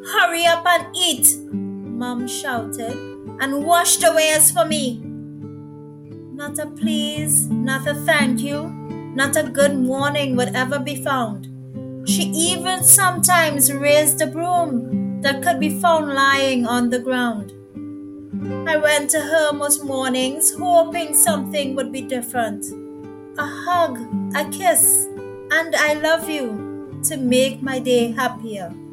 Hurry up and eat, Mum shouted, and washed away as for me. Not a please, not a thank you, not a good morning would ever be found. She even sometimes raised a broom that could be found lying on the ground. I went to her most mornings hoping something would be different. A hug, a kiss, and I love you to make my day happier.